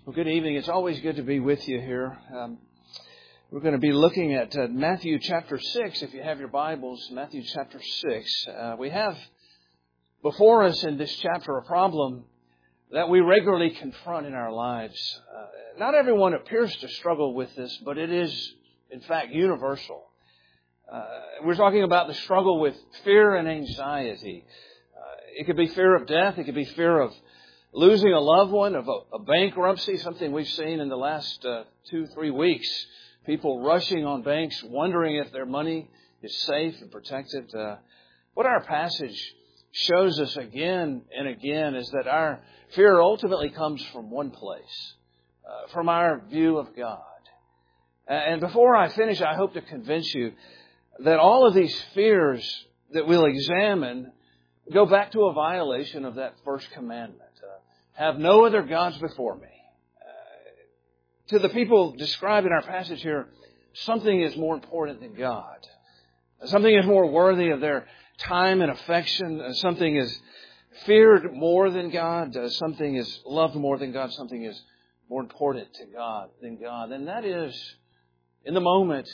Well, good evening. It's always good to be with you here. We're going to be looking at Matthew chapter 6, if you have your Bibles, Matthew chapter 6. We have before us in this chapter a problem that we regularly confront in our lives. Not everyone appears to struggle with this, but it is, in fact, universal. We're talking about the struggle with fear and anxiety. It could be fear of death. It could be fear of losing a loved one, of a bankruptcy, something we've seen in the last 2-3 weeks. People rushing on banks, wondering if their money is safe and protected. What our passage shows us again and again is that our fear ultimately comes from one place, from our view of God. And before I finish, I hope to convince you that all of these fears that we'll examine go back to a violation of that first commandment. Have no other gods before me. To the people described in our passage here, something is more important than God. Something is more worthy of their time and affection. Something is feared more than God. Something is loved more than God. Something is more important to God than God. And that is, in the moment,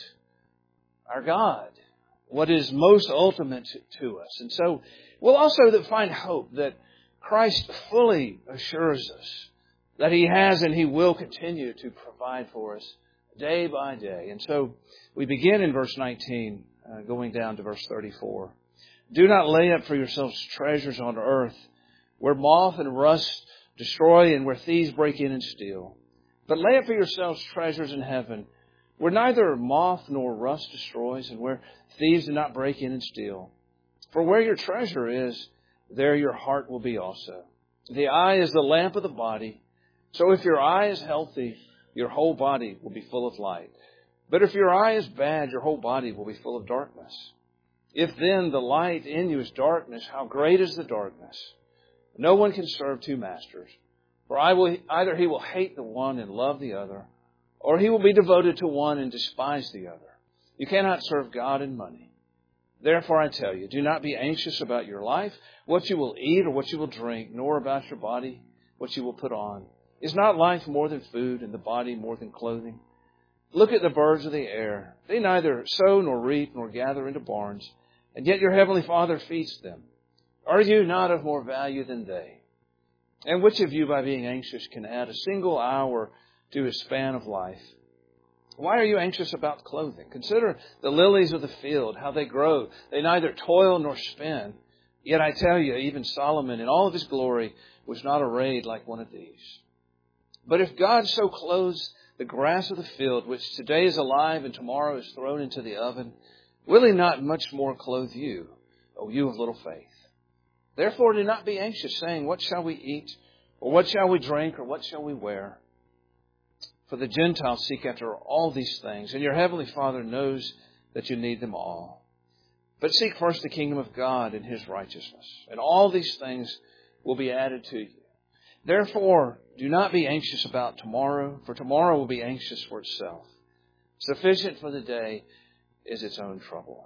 our God. What is most ultimate to us. And so we'll also find hope that Christ fully assures us that He has and He will continue to provide for us day by day. And so we begin in verse 19, going down to verse 34. Do not lay up for yourselves treasures on earth, where moth and rust destroy and where thieves break in and steal. But lay up for yourselves treasures in heaven, where neither moth nor rust destroys and where thieves do not break in and steal. For where your treasure is, there your heart will be also. The eye is the lamp of the body. So if your eye is healthy, your whole body will be full of light. But if your eye is bad, your whole body will be full of darkness. If then the light in you is darkness, how great is the darkness? No one can serve two masters. For either he will hate the one and love the other, or he will be devoted to one and despise the other. You cannot serve God and money. Therefore, I tell you, do not be anxious about your life, what you will eat or what you will drink, nor about your body, what you will put on. Is not life more than food, and the body more than clothing? Look at the birds of the air. They neither sow nor reap nor gather into barns, and yet your heavenly Father feeds them. Are you not of more value than they? And which of you, by being anxious, can add a single hour to his span of life? Why are you anxious about clothing? Consider the lilies of the field, how they grow. They neither toil nor spin. Yet I tell you, even Solomon in all of his glory was not arrayed like one of these. But if God so clothes the grass of the field, which today is alive and tomorrow is thrown into the oven, will He not much more clothe you, O you of little faith? Therefore do not be anxious, saying, what shall we eat? Or what shall we drink? Or what shall we wear? For the Gentiles seek after all these things, and your heavenly Father knows that you need them all. But seek first the kingdom of God and His righteousness, and all these things will be added to you. Therefore, do not be anxious about tomorrow, for tomorrow will be anxious for itself. Sufficient for the day is its own trouble.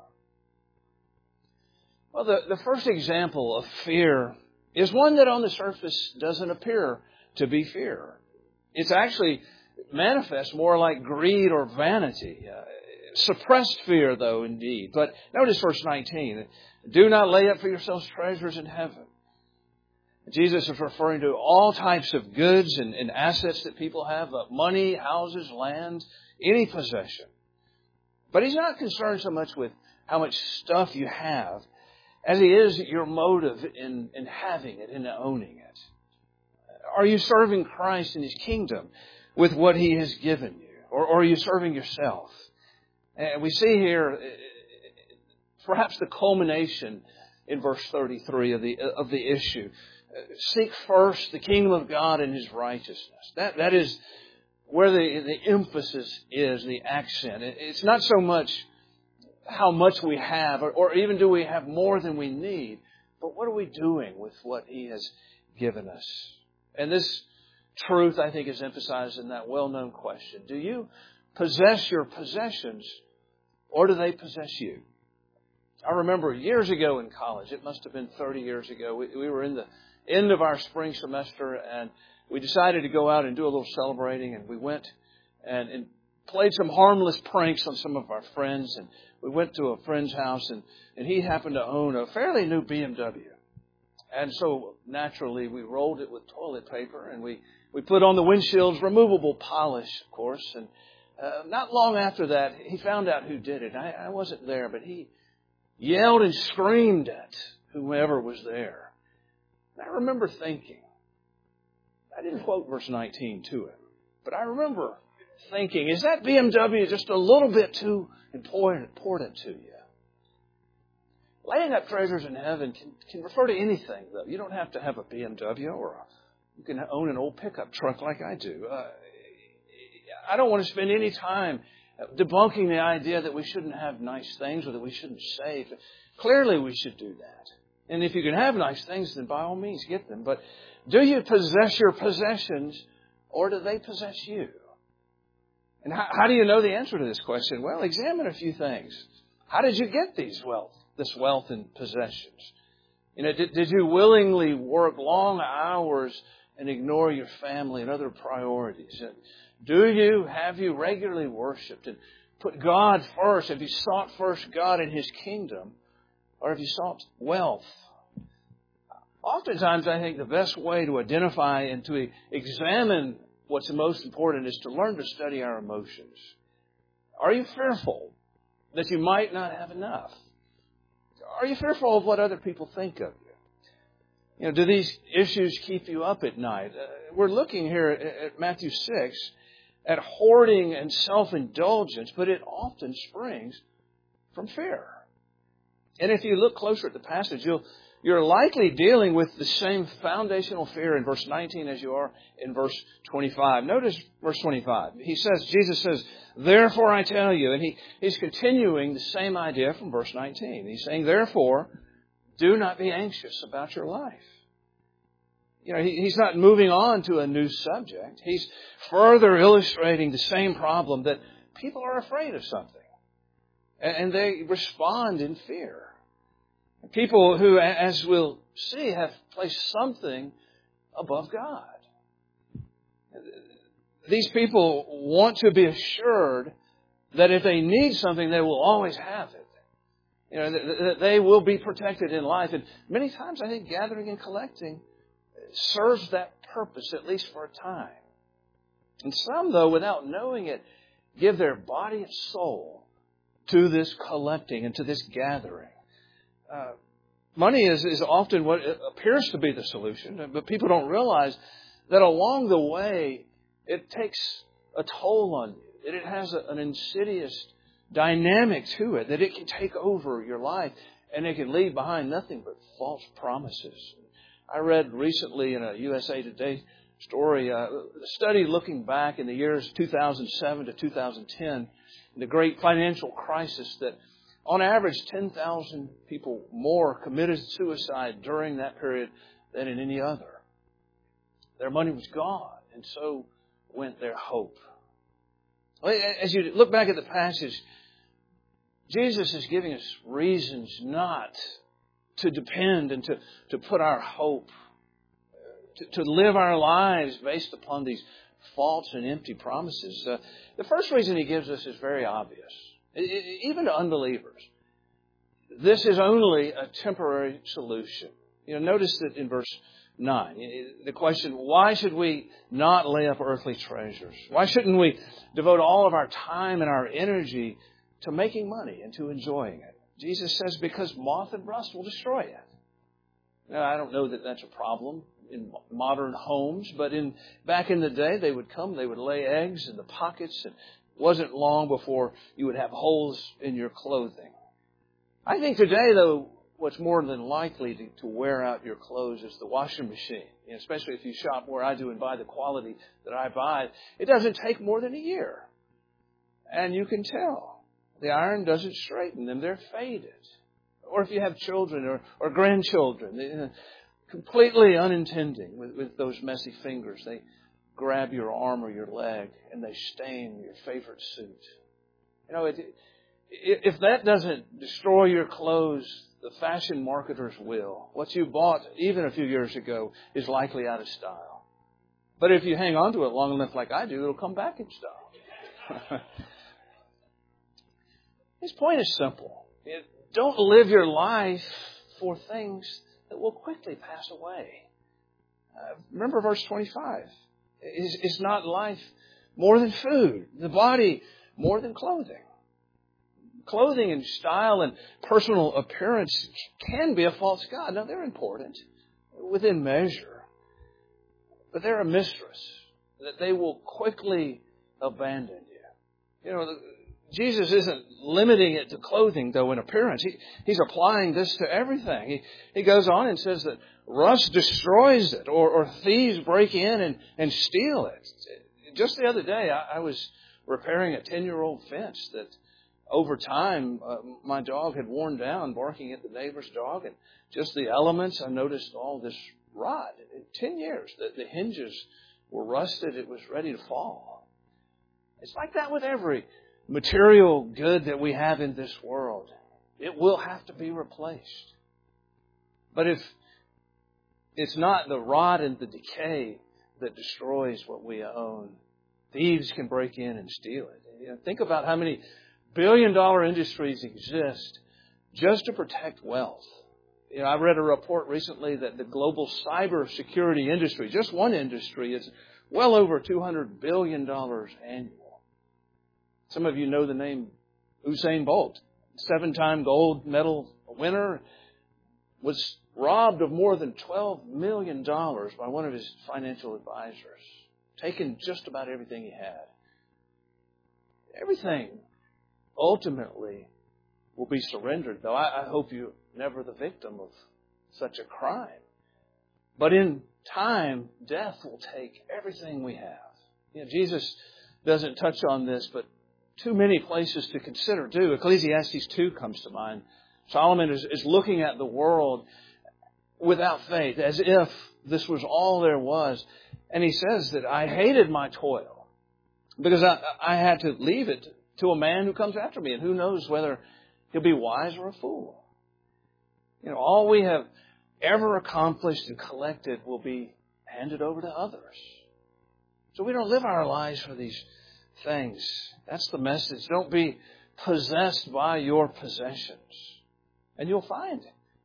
Well, the first example of fear is one that on the surface doesn't appear to be fear. It's actually manifests more like greed or vanity. Suppressed fear, though, indeed. But notice verse 19. Do not lay up for yourselves treasures in heaven. Jesus is referring to all types of goods and assets that people have, money, houses, land, any possession. But He's not concerned so much with how much stuff you have as He is your motive in having it, in owning it. Are you serving Christ in His kingdom with what He has given you? Or are you serving yourself? And we see here perhaps the culmination in verse 33 of the issue. Seek first the kingdom of God and His righteousness. That is where the emphasis is, the accent. It's not so much how much we have, or even do we have more than we need, but what are we doing with what He has given us? And this truth, I think, is emphasized in that well-known question. Do you possess your possessions, or do they possess you? I remember years ago in college, it must have been 30 years ago, we were in the end of our spring semester, and we decided to go out and do a little celebrating, and we went and played some harmless pranks on some of our friends. And we went to a friend's house, and he happened to own a fairly new BMW. And so, naturally, we rolled it with toilet paper, and we put on the windshield's removable polish, of course. And not long after that, he found out who did it. I wasn't there, but he yelled and screamed at whoever was there. And I remember thinking, I didn't quote verse 19 to him, but I remember thinking, is that BMW just a little bit too important to you? Laying up treasures in heaven can refer to anything, though. You don't have to have a BMW, you can own an old pickup truck like I do. I don't want to spend any time debunking the idea that we shouldn't have nice things or that we shouldn't save. Clearly, we should do that. And if you can have nice things, then by all means, get them. But do you possess your possessions, or do they possess you? And how do you know the answer to this question? Well, examine a few things. How did you get this wealth and possessions? Did you willingly work long hours and ignore your family and other priorities? Have you regularly worshipped and put God first? Have you sought first God and His kingdom? Or have you sought wealth? Oftentimes, I think the best way to identify and to examine what's most important is to learn to study our emotions. Are you fearful that you might not have enough? Are you fearful of what other people think of you? Do these issues keep you up at night? We're looking here at Matthew 6 at hoarding and self-indulgence, but it often springs from fear. And if you look closer at the passage, you're likely dealing with the same foundational fear in verse 19 as you are in verse 25. Notice verse 25. Jesus says, therefore I tell you, and he's continuing the same idea from verse 19. He's saying, therefore, do not be anxious about your life. He's not moving on to a new subject. He's further illustrating the same problem that people are afraid of something. And they respond in fear. People who, as we'll see, have placed something above God. These people want to be assured that if they need something, they will always have it. That they will be protected in life. And many times, I think gathering and collecting serves that purpose, at least for a time. And some, though, without knowing it, give their body and soul to this collecting and to this gathering. Money is often what appears to be the solution, but people don't realize that along the way, it takes a toll on you. It has an insidious dynamic to it, that it can take over your life, and it can leave behind nothing but false promises. I read recently in a USA Today story, a study looking back in the years 2007 to 2010, the great financial crisis, that on average 10,000 people more committed suicide during that period than in any other. Their money was gone, and so went their hope. As you look back at the passage, Jesus is giving us reasons not to depend and to put our hope, to live our lives based upon these false and empty promises. The first reason He gives us is very obvious. Even to unbelievers, this is only a temporary solution. Notice that in verse 9, the question, why should we not lay up earthly treasures? Why shouldn't we devote all of our time and our energy to making money and to enjoying it? Jesus says, because moth and rust will destroy it. Now, I don't know that that's a problem in modern homes, but back in the day, they would lay eggs in the pockets, and it wasn't long before you would have holes in your clothing. I think today, though, what's more than likely to wear out your clothes is the washing machine. Especially if you shop where I do and buy the quality that I buy, it doesn't take more than a year. And you can tell. The iron doesn't straighten them. They're faded. Or if you have children or grandchildren, completely unintending with those messy fingers, they grab your arm or your leg and they stain your favorite suit. If that doesn't destroy your clothes, the fashion marketers will. What you bought even a few years ago is likely out of style. But if you hang on to it long enough like I do, it'll come back in style. His point is simple. Don't live your life for things that will quickly pass away. Remember verse 25. Is not life more than food? The body more than clothing? Clothing and style and personal appearance can be a false god. Now, they're important within measure. But they're a mistress that they will quickly abandon you. You know, Jesus isn't limiting it to clothing, though, in appearance. He's applying this to everything. He goes on and says that rust destroys it, or thieves break in and steal it. Just the other day, I was repairing a 10-year-old fence that over time my dog had worn down barking at the neighbor's dog. And just the elements, I noticed all this rot. In 10 years, the hinges were rusted. It was ready to fall. It's like that with every material good that we have in this world. It will have to be replaced. But if it's not the rot and the decay that destroys what we own, thieves can break in and steal it. You know, think about how many billion-dollar industries exist just to protect wealth. You know, I read a report recently that the global cybersecurity industry, just one industry, is well over $200 billion annual. Some of you know the name Usain Bolt, 7-time gold medal winner, was robbed of more than $12 million by one of his financial advisors, taken just about everything he had. Everything ultimately will be surrendered, though I hope you're never the victim of such a crime. But in time, death will take everything we have. You know, Jesus doesn't touch on this, but too many places to consider do. Ecclesiastes 2 comes to mind. Solomon is looking at the world without faith, as if this was all there was. And he says that I hated my toil because I had to leave it to a man who comes after me. And who knows whether he'll be wise or a fool. You know, all we have ever accomplished and collected will be handed over to others. So we don't live our lives for these things. That's the message. Don't be possessed by your possessions. And you'll find,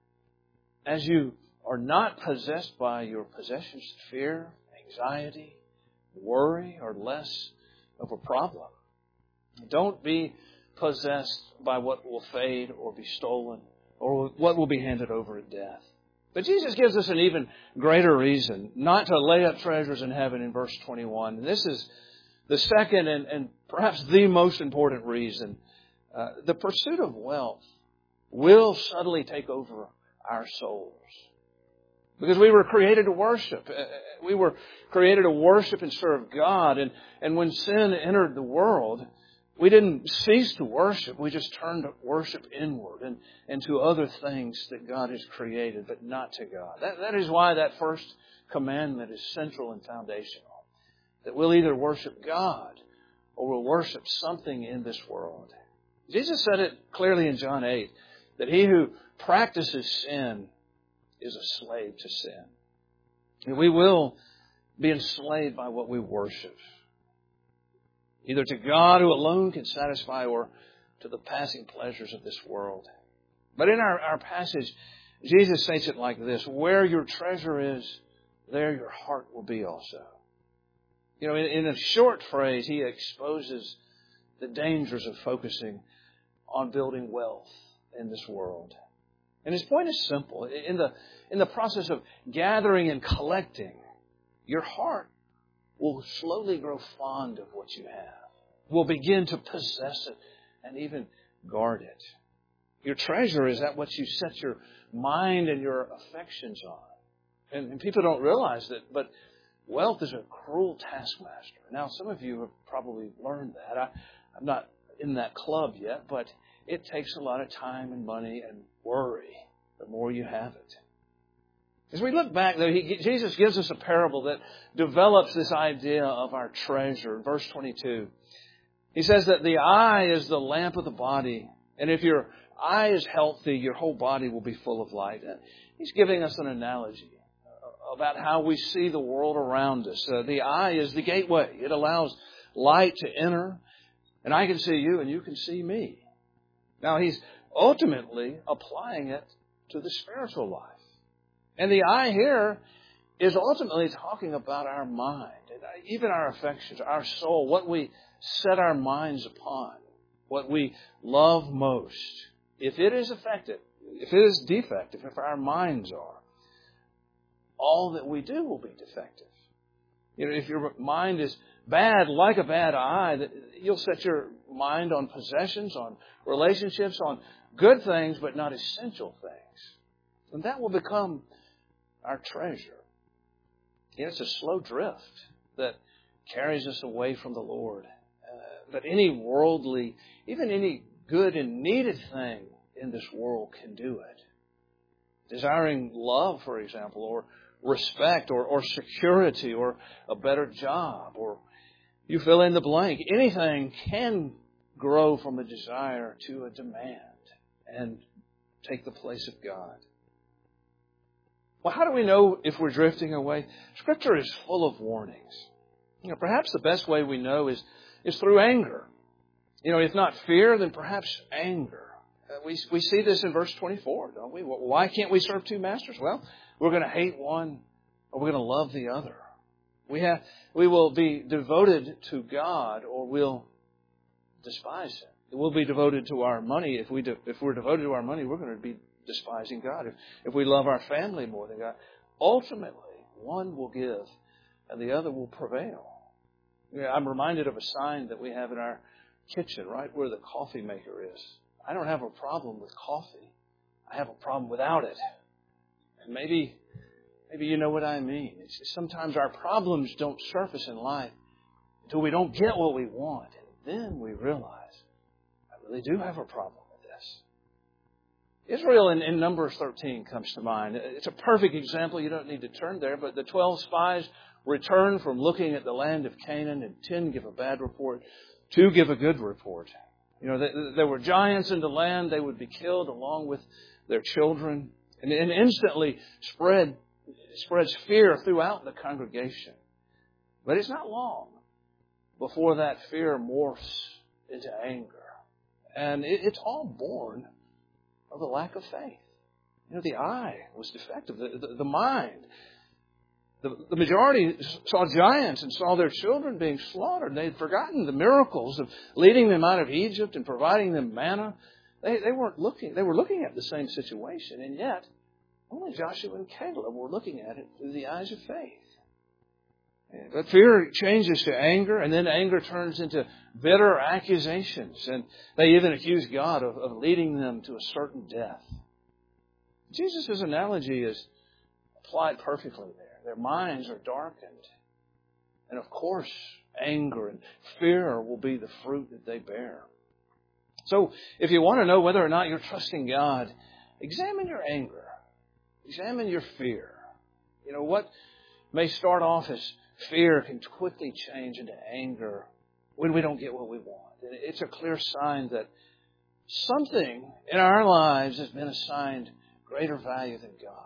as you are not possessed by your possessions, fear, anxiety, worry are less of a problem. Don't be possessed by what will fade or be stolen or what will be handed over at death. But Jesus gives us an even greater reason not to lay up treasures in heaven in verse 21. And this is the second and perhaps the most important reason. The pursuit of wealth will subtly take over our souls. Because we were created to worship. We were created to worship and serve God. And when sin entered the world, we didn't cease to worship. We just turned worship inward and to other things that God has created, but not to God. That is why that first commandment is central and foundational. That we'll either worship God or we'll worship something in this world. Jesus said it clearly in John 8, that he who practices sin is a slave to sin. And we will be enslaved by what we worship. Either to God who alone can satisfy or to the passing pleasures of this world. But in our passage, Jesus states it like this: where your treasure is, there your heart will be also. You know, in a short phrase, he exposes the dangers of focusing on building wealth in this world. And his point is simple. In the process of gathering and collecting, your heart will slowly grow fond of what you have, will begin to possess it and even guard it. Your treasure is that what you set your mind and your affections on. And people don't realize that, but wealth is a cruel taskmaster. Now, some of you have probably learned that. I'm not in that club yet, but it takes a lot of time and money and worry the more you have it. As we look back, though, Jesus gives us a parable that develops this idea of our treasure. In verse 22, he says that the eye is the lamp of the body. And if your eye is healthy, your whole body will be full of light. He's giving us an analogy about how we see the world around us. The eye is the gateway. It allows light to enter, and I can see you and you can see me. Now, He's ultimately applying it to the spiritual life. And the eye here is ultimately talking about our mind, and even our affections, our soul, what we set our minds upon, what we love most. If it is affected, if it is defective, if our minds are, all that we do will be defective. If your mind is bad, like a bad eye, you'll set your mind on possessions, on relationships, on good things, but not essential things. And that will become our treasure. It's a slow drift that carries us away from the Lord. But any worldly, even any good and needed thing in this world can do it. Desiring love, for example, or respect, or security, or a better job, or you fill in the blank. Anything can grow from a desire to a demand and take the place of God. Well, how do we know if we're drifting away? Scripture is full of warnings. Perhaps the best way we know is through anger. If not fear, then perhaps anger. We see this in verse 24, don't we? Why can't we serve two masters? Well, we're going to hate one or we're going to love the other. We will be devoted to God or we'll despise Him. We'll be devoted to our money. If we're devoted to our money, we're going to be despising God. If we love our family more than God, ultimately one will give and the other will prevail. I'm reminded of a sign that we have in our kitchen, right where the coffee maker is. I don't have a problem with coffee. I have a problem without it. And maybe you know what I mean. Sometimes our problems don't surface in life until we don't get what we want. And then we realize, I really do have a problem with this. Israel in Numbers 13 comes to mind. It's a perfect example. You don't need to turn there. But the 12 spies return from looking at the land of Canaan, and 10 give a bad report, 2 give a good report. There were giants in the land. They would be killed along with their children. And instantly spreads fear throughout the congregation. But it's not long before that fear morphs into anger. And it's all born of a lack of faith. The eye was defective. The mind. The majority saw giants and saw their children being slaughtered. They had forgotten the miracles of leading them out of Egypt and providing them manna. They weren't looking. They were looking at the same situation, and yet only Joshua and Caleb were looking at it through the eyes of faith. But fear changes to anger, and then anger turns into bitter accusations, and they even accuse God of leading them to a certain death. Jesus' analogy is applied perfectly there. Their minds are darkened. And of course, anger and fear will be the fruit that they bear. So, if you want to know whether or not you're trusting God, examine your anger. Examine your fear. What may start off as fear can quickly change into anger when we don't get what we want. And it's a clear sign that something in our lives has been assigned greater value than God.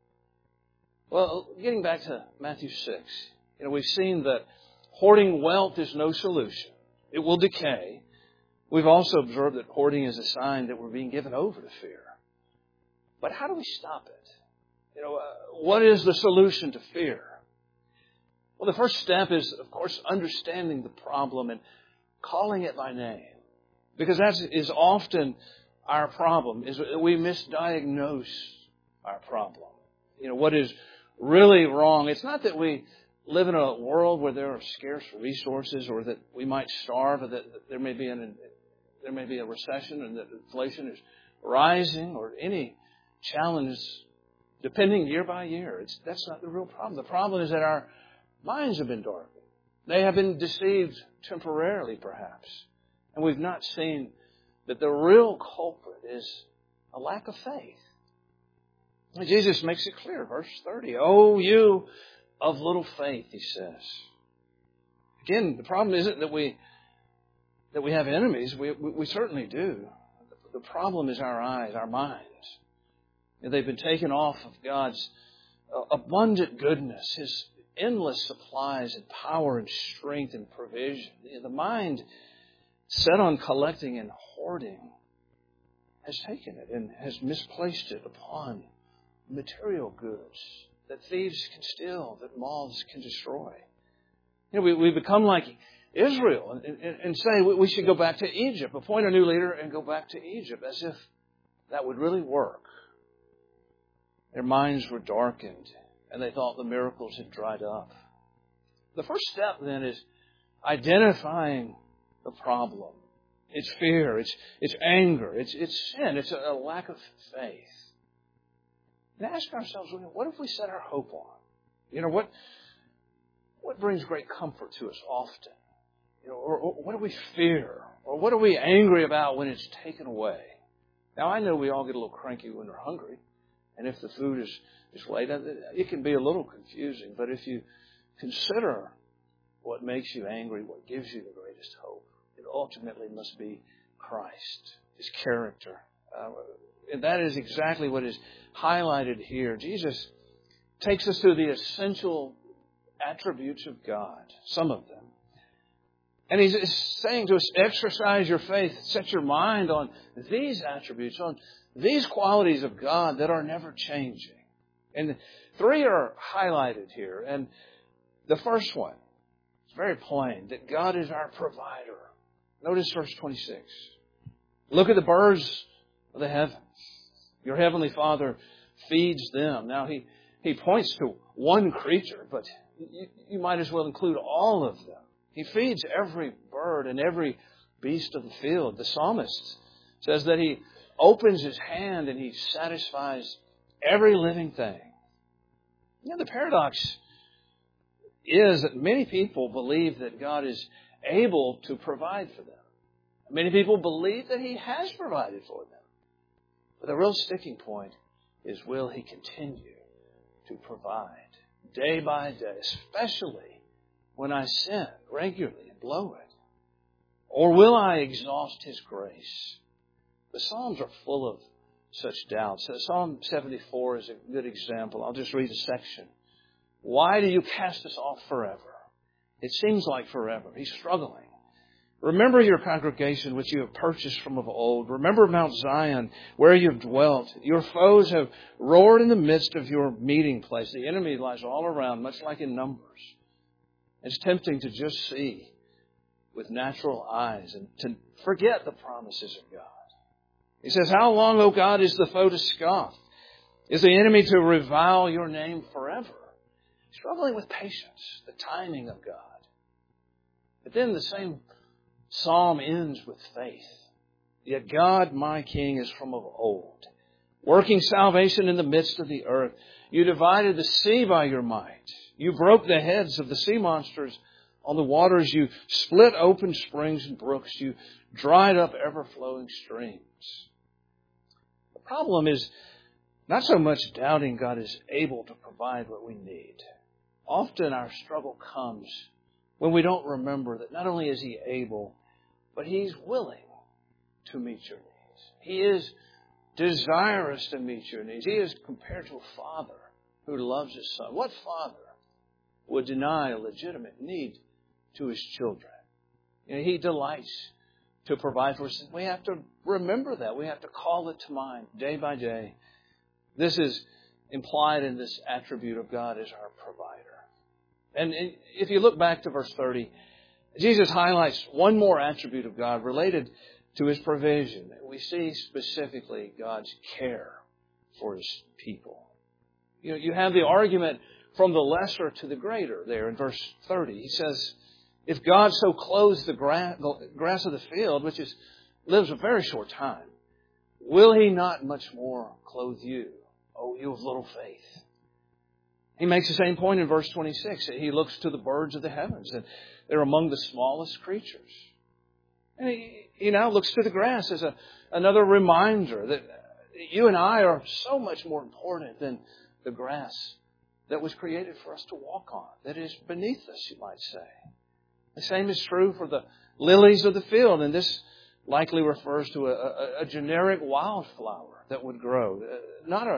Well, getting back to Matthew 6, we've seen that hoarding wealth is no solution. It will decay. We've also observed that hoarding is a sign that we're being given over to fear. But how do we stop it? What is the solution to fear? Well, the first step is, of course, understanding the problem and calling it by name. Because that is often our problem, is we misdiagnose our problem. What is really wrong. It's not that we live in a world where there are scarce resources or that we might starve or that there may be a recession and that inflation is rising or any challenge depending year by year. That's not the real problem. The problem is that our minds have been darkened. They have been deceived temporarily, perhaps. And we've not seen that the real culprit is a lack of faith. Jesus makes it clear, verse 30. Oh, you of little faith, He says. Again, the problem isn't that we have enemies. We certainly do. The problem is our eyes, our minds. They've been taken off of God's abundant goodness, His endless supplies and power and strength and provision. The mind set on collecting and hoarding has taken it and has misplaced it upon material goods that thieves can steal, that moths can destroy. We become like Israel and say we should go back to Egypt, appoint a new leader and go back to Egypt, as if that would really work. Their minds were darkened and they thought the miracles had dried up. The first step then is identifying the problem. It's fear, it's anger, it's sin, it's a lack of faith. And ask ourselves, what if we set our hope on? What brings great comfort to us often? Or what do we fear? Or what are we angry about when it's taken away? Now, I know we all get a little cranky when we're hungry. And if the food is late, it can be a little confusing. But if you consider what makes you angry, what gives you the greatest hope, it ultimately must be Christ, His character. And that is exactly what is highlighted here. Jesus takes us through the essential attributes of God, some of them. And He's saying to us, exercise your faith, set your mind on these attributes, on these qualities of God that are never changing. And 3 are highlighted here. And the first one, it's very plain, that God is our provider. Notice verse 26. Look at the birds of the heavens. Your heavenly Father feeds them. Now, He points to one creature, but you might as well include all of them. He feeds every bird and every beast of the field. The psalmist says that He opens His hand and He satisfies every living thing. The paradox is that many people believe that God is able to provide for them. Many people believe that He has provided for them. But the real sticking point is, will He continue to provide day by day, especially when I sin regularly and blow it? Or will I exhaust His grace? The Psalms are full of such doubts. Psalm 74 is a good example. I'll just read a section. Why do you cast us off forever? It seems like forever. He's struggling. Remember your congregation which you have purchased from of old. Remember Mount Zion where you have dwelt. Your foes have roared in the midst of your meeting place. The enemy lies all around, much like in Numbers. It's tempting to just see with natural eyes and to forget the promises of God. He says, how long, O God, is the foe to scoff? Is the enemy to revile your name forever? Struggling with patience, the timing of God. But then the same psalm ends with faith. Yet God, my King, is from of old, working salvation in the midst of the earth. You divided the sea by your might. You broke the heads of the sea monsters on the waters. You split open springs and brooks. You dried up ever-flowing streams. The problem is not so much doubting God is able to provide what we need. Often our struggle comes when we don't remember that not only is He able, but He's willing to meet your needs. He is desirous to meet your needs. He is compared to a father who loves his son. What father would deny a legitimate need to his children? He delights to provide for us. We have to remember that. We have to call it to mind day by day. This is implied in this attribute of God as our provider. And if you look back to verse 30, Jesus highlights one more attribute of God related to His provision. We see specifically God's care for His people. You have the argument from the lesser to the greater there in verse 30. He says, if God so clothes the grass of the field, which lives a very short time, will He not much more clothe you, O you of little faith? He makes the same point in verse 26. He looks to the birds of the heavens, and they're among the smallest creatures. And he now looks to the grass as another reminder that you and I are so much more important than the grass that was created for us to walk on, that is beneath us, you might say. The same is true for the lilies of the field, and this likely refers to a generic wildflower that would grow, not a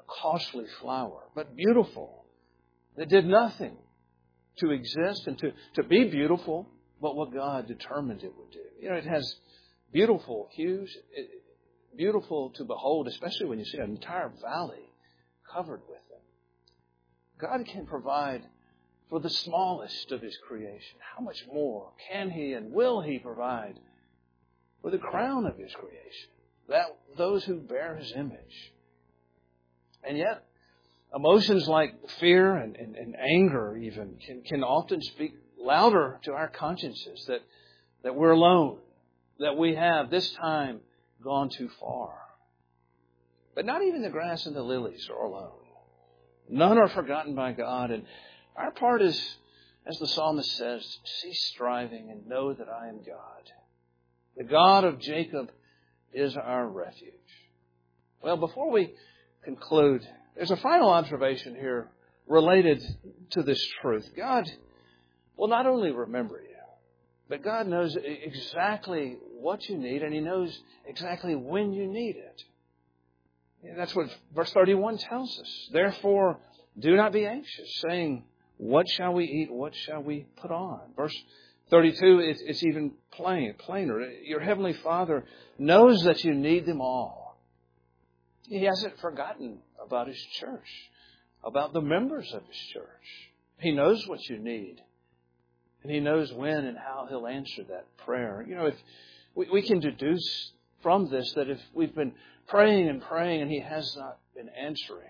costly flower, but beautiful, that did nothing to exist and to be beautiful, but what God determined it would do. You know, it has beautiful hues, beautiful to behold, especially when you see an entire valley covered with them. God can provide for the smallest of His creation. How much more can He and will He provide for the crown of His creation, that those who bear His image? And yet, emotions like fear and anger even can often speak louder to our consciences that we're alone, that we have this time gone too far. But not even the grass and the lilies are alone. None are forgotten by God. And our part is, as the psalmist says, cease striving and know that I am God. The God of Jacob is our refuge. Well, before we conclude, there's a final observation here related to this truth. God will not only remember you, but God knows exactly what you need, and He knows exactly when you need it. And that's what verse 31 tells us. Therefore, do not be anxious, saying, what shall we eat? What shall we put on? Verse 32, it's even plainer. Your Heavenly Father knows that you need them all. He hasn't forgotten about His church, about the members of His church. He knows what you need. And He knows when and how He'll answer that prayer. You know, if we can deduce from this that if we've been praying and He has not been answering,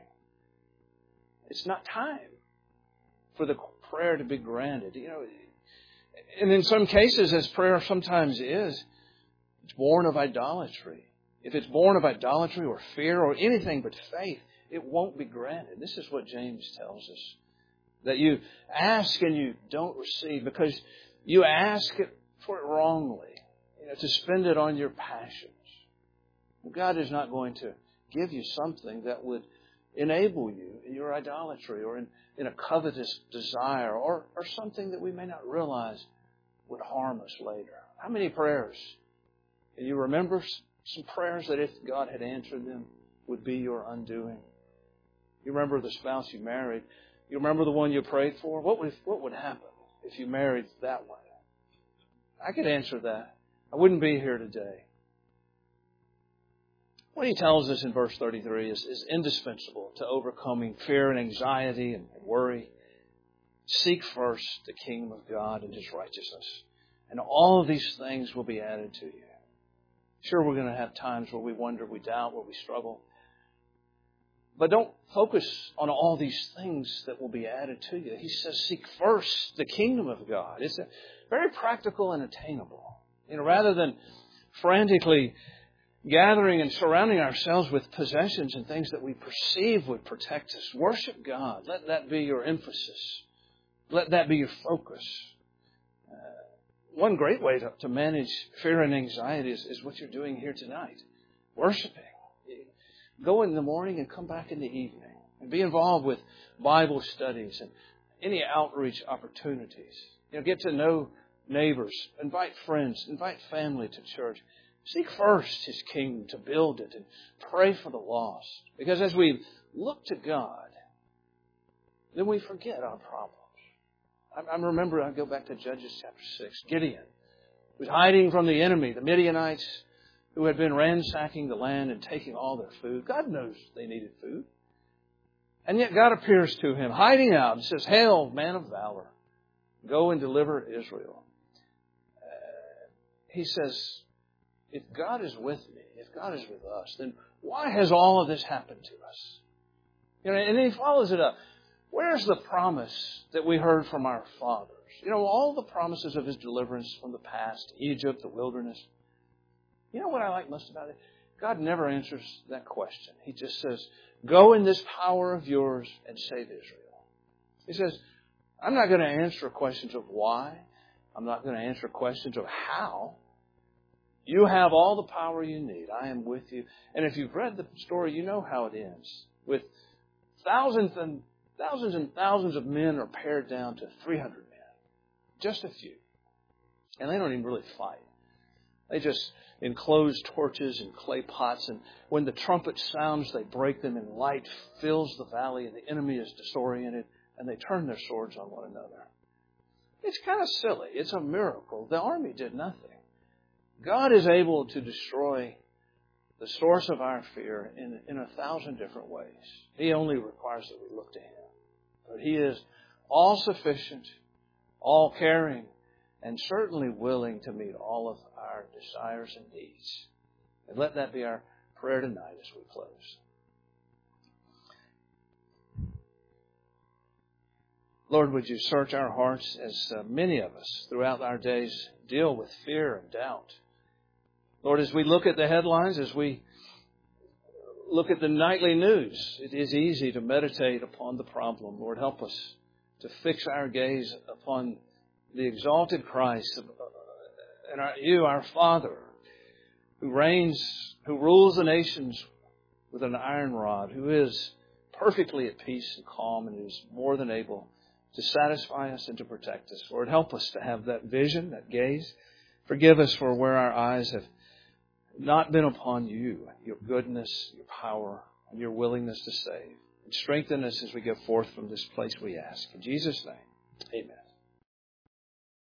it's not time for the prayer to be granted. You know, and in some cases, as prayer sometimes is, it's born of idolatry. If it's born of idolatry or fear or anything but faith, it won't be granted. This is what James tells us. That you ask and you don't receive because you ask for it wrongly, to spend it on your passions. God is not going to give you something that would enable you in your idolatry or in a covetous desire or something that we may not realize would harm us later. How many prayers? Can you remember some prayers that if God had answered them would be your undoing? You remember the spouse you married. You remember the one you prayed for? What would happen if you married that one? I could answer that. I wouldn't be here today. What he tells us in verse 33 is indispensable to overcoming fear and anxiety and worry. Seek first the kingdom of God and His righteousness, and all of these things will be added to you. Sure, we're going to have times where we wonder, we doubt, where we struggle. But don't focus on all these things that will be added to you. He says, seek first the kingdom of God. It's very practical and attainable. Rather than frantically gathering and surrounding ourselves with possessions and things that we perceive would protect us, worship God. Let that be your emphasis. Let that be your focus. One great way to manage fear and anxiety is what you're doing here tonight. Worshiping. Go in the morning and come back in the evening. And be involved with Bible studies and any outreach opportunities. Get to know neighbors. Invite friends. Invite family to church. Seek first His kingdom to build it and pray for the lost. Because as we look to God, then we forget our problems. I remember, I go back to Judges chapter 6. Gideon was hiding from the enemy, the Midianites, who had been ransacking the land and taking all their food. God knows they needed food. And yet God appears to him, hiding out, and says, "Hail, man of valor, go and deliver Israel." He says, if God is with me, if God is with us, then why has all of this happened to us? And then he follows it up. Where's the promise that we heard from our fathers? All the promises of His deliverance from the past, Egypt, the wilderness. You know what I like most about it? God never answers that question. He just says, go in this power of yours and save Israel. He says, I'm not going to answer questions of why. I'm not going to answer questions of how. You have all the power you need. I am with you. And if you've read the story, you know how it ends. With thousands and thousands of men are pared down to 300 men. Just a few. And they don't even really fight. They just enclose torches in clay pots, and when the trumpet sounds, they break them, and light fills the valley, and the enemy is disoriented, and they turn their swords on one another. It's kind of silly. It's a miracle. The army did nothing. God is able to destroy the source of our fear in 1,000 different ways. He only requires that we look to Him. But He is all-sufficient, all-caring, and certainly willing to meet all of our desires and needs. And let that be our prayer tonight as we close. Lord, would You search our hearts as many of us throughout our days deal with fear and doubt. Lord, as we look at the headlines, as we look at the nightly news, it is easy to meditate upon the problem. Lord, help us to fix our gaze upon the exalted Christ and You, our Father, who reigns, who rules the nations with an iron rod, who is perfectly at peace and calm, and is more than able to satisfy us and to protect us. Lord, help us to have that vision, that gaze. Forgive us for where our eyes have not been upon You, Your goodness, Your power, and Your willingness to save. And strengthen us as we go forth from this place, we ask. In Jesus' name, amen.